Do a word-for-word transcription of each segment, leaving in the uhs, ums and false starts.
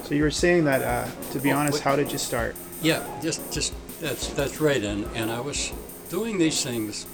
So you were saying that, uh, to be Oh, honest, wait. how did you start? Yeah, just just that's that's right. And and I was doing these things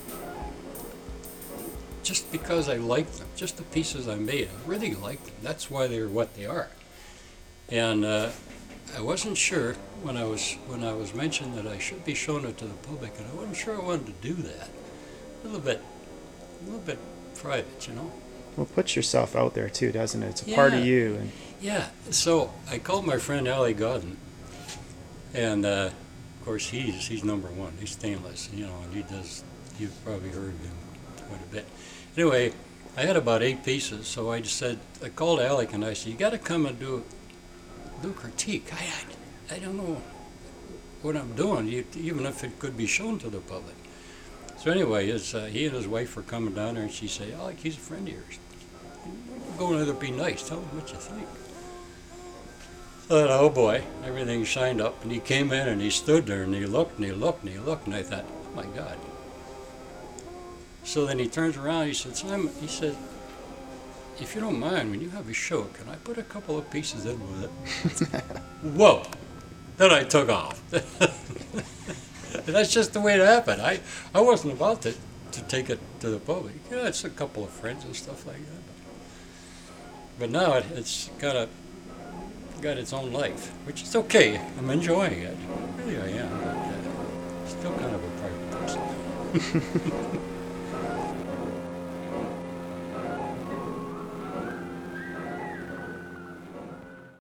just because I liked them, just the pieces I made. I really liked them. That's why they're what they are. And uh, I wasn't sure when I was when I was mentioned that I should be showing it to the public, and I wasn't sure I wanted to do that. A little bit, a little bit private, you know. Well, it puts yourself out there too, doesn't it? It's a part of Yeah. you. And Yeah. So I called my friend Ali Godden, and uh, of course he's he's number one. He's stainless, you know, and he does. You've probably heard of him quite a bit. Anyway, I had about eight pieces, so I just said I called Alec and I said, "You got to come and do do critique. I, I I don't know what I'm doing, you, even if it could be shown to the public." So anyway, his, uh, he and his wife were coming down there, and she said, "Alec, he's a friend of yours. Go in there, be nice. Tell him what you think." So I thought, oh boy, everything shined up, and he came in and he stood there and he looked and he looked and he looked, and I thought, oh my God. So then he turns around, he said, "Simon," he said, "if you don't mind, when you have a show, can I put a couple of pieces in with it?" Whoa! Then I took off. That's just the way it happened. I, I wasn't about to, to take it to the public. Yeah, it's a couple of friends and stuff like that. But now it, it's got a got its own life, which is okay. I'm enjoying it. Really, I am. But, uh, still kind of a private person.